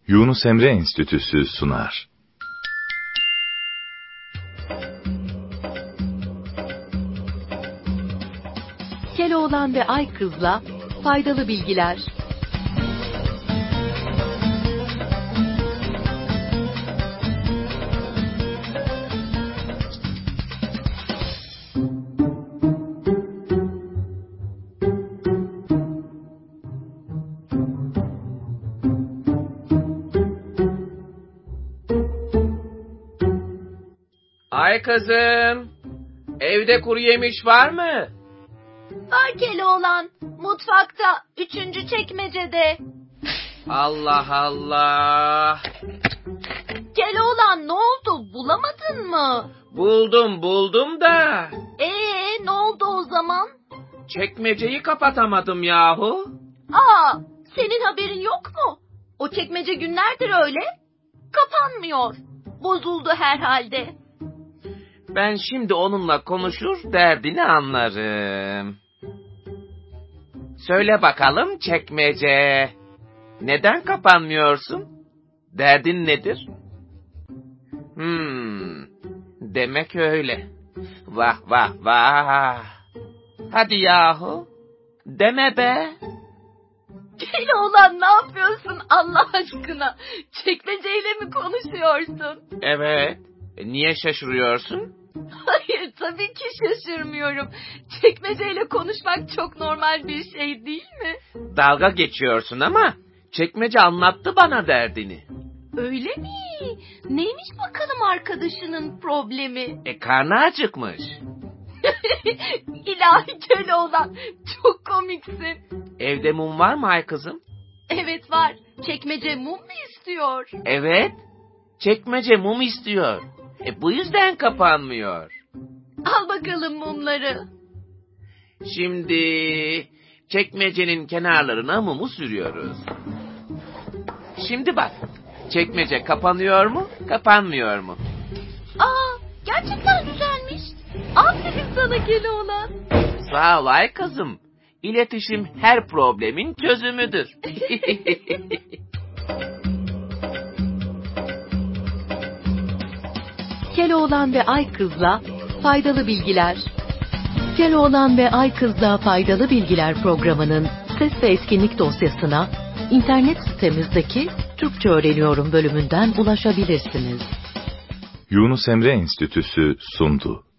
Yunus Emre Enstitüsü sunar. Keloğlan ve Aykız'la faydalı bilgiler. Ay kızım, evde kuru yemiş var mı? Var Keloğlan, mutfakta, 3. çekmecede. Allah Allah. Keloğlan ne oldu, bulamadın mı? Buldum da. Ne oldu o zaman? Çekmeceyi kapatamadım yahu. Senin haberin yok mu? O çekmece günlerdir öyle. Kapanmıyor. Bozuldu herhalde. Ben şimdi onunla konuşur, derdini anlarım. Söyle bakalım çekmece. Neden kapanmıyorsun? Derdin nedir? Demek öyle. Vah vah vah. Hadi yahu. Deme be. Keloğlan ne yapıyorsun Allah aşkına? Çekmeceyle mi konuşuyorsun? Evet. Niye şaşırıyorsun? Hayır, tabii ki şaşırmıyorum. Çekmeceyle konuşmak çok normal bir şey değil mi? Dalga geçiyorsun ama çekmece anlattı bana derdini. Öyle mi? Neymiş bakalım arkadaşının problemi? Karnı acıkmış. İlahi Keloğlan, çok komiksin. Evde mum var mı ay kızım? Evet var. Çekmece mum mu istiyor? Evet. Çekmece mum istiyor. Bu yüzden kapanmıyor. Al bakalım mumları. Şimdi çekmecenin kenarlarına mumu sürüyoruz. Şimdi bak. Çekmece kapanıyor mu, kapanmıyor mu? Gerçekten güzelmiş. Aferin sana Keloğlan. Sağ ol ay kızım. İletişim her problemin çözümüdür. Keloğlan ve Aykız'la faydalı bilgiler. Keloğlan ve Aykız'la faydalı bilgiler programının ses ve etkinlik dosyasına internet sitemizdeki Türkçe Öğreniyorum bölümünden ulaşabilirsiniz. Yunus Emre Enstitüsü sundu.